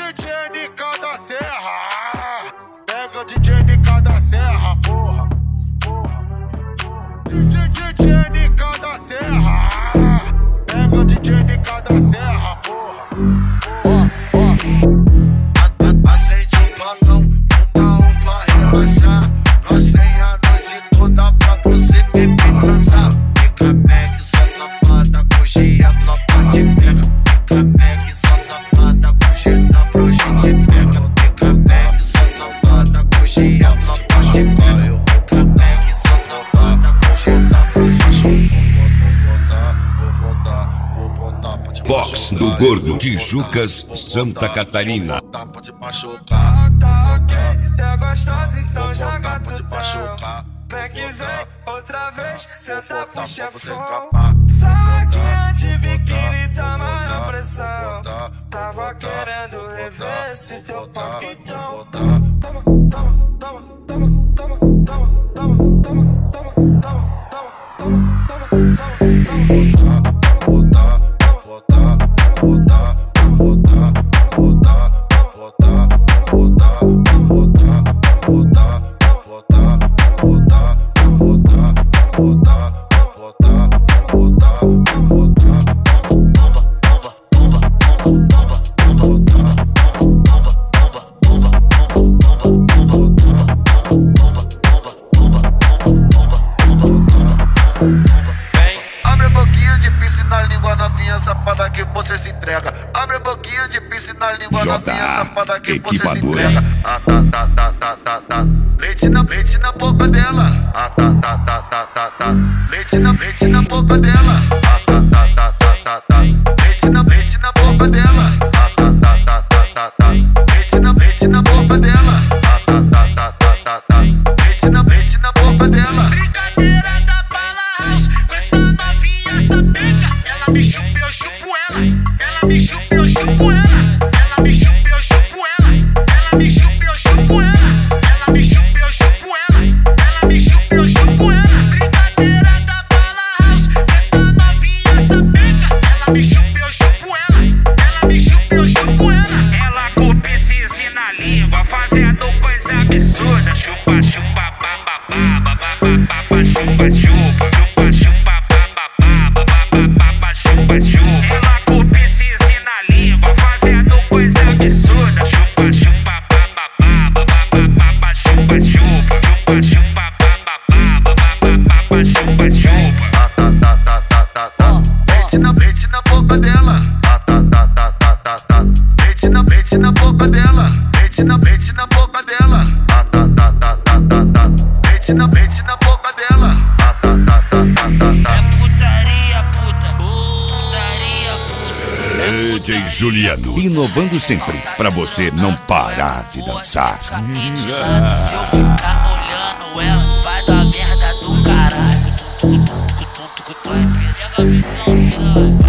DJ NK da Serra. Pega o DJ NK da Serra, porra. DJ NK da Serra. Pega o DJ NK da Serra, porra. Acende o balão, fuma pra relaxar. Nós tem a noite toda pra você beber, transar. Fica Mac, só safada, hoje a tropa te pega. Fica Mac, só safada, hoje dá pra hoje te pega. Fica Mac, só safada, hoje a tropa te pega. Fica Mac, só safada, hoje dá pra hoje te pega. Box do Gordo, Tijucas, Santa Catarina. Pode machucar. Tá ok, tá gostosa, então joga Pode machucar. Vem que vem, outra vez, senta pro chefão. escapar. Saquinha de biquíni, tá na pressão. Tava querendo rever esse teu papo, então toma, toma, toma, toma, toma, toma, toma, toma, toma, toma, toma, toma, toma, toma. Abre a boquinha de pisse na língua, novinha safada que você se entrega. Abre a boquinha de pisse na língua, novinha safada que você se entrega. Ah, tá. Leite na boca dela. Ah, tá. Leite na boca dela. Ah, tá. Leite na boca dela. Ah, tá. Leite na boca dela. Ah, tá. Leite na boca dela. Brincadeira da Bala House, com essa novinha sapeca. Ela me chupa, eu chupo ela. Ela me chupa, eu chupo ela. Ela me chupa, eu chupo ela. Ela me chupa, eu chupo ela. Ela me chupa, eu chupo ela. Ela me chupa, eu chupo ela. Brincadeira da Bala House, com essa novinha sapeca. Ela me chupa, eu chupo ela. Ela me chupa, eu chupo ela. Ela com o piscizinho na língua, fazendo coisa absurda. Chupa, chupa, bababá, bababá, chupa, chupa, chupa, bababá, bababá, chupa, chupa. Ela com o piscizinho na língua, fazendo coisa absurda. Chupa, chupa, bababá, bababá, chupa, chupa, chupa, bababá, bababá, chupa, chupa. Leite na boca dela. Tá. Leite na boca dela. Leite na boca dela. Tá. Leite na boca dela. Tá. É putaria, puta. Putaria, puta. DJ Juliano, inovando sempre, pra você não parar de dançar. Se eu ficar olhando ela, vai dar merda do caralho. Pega a visão, piranha.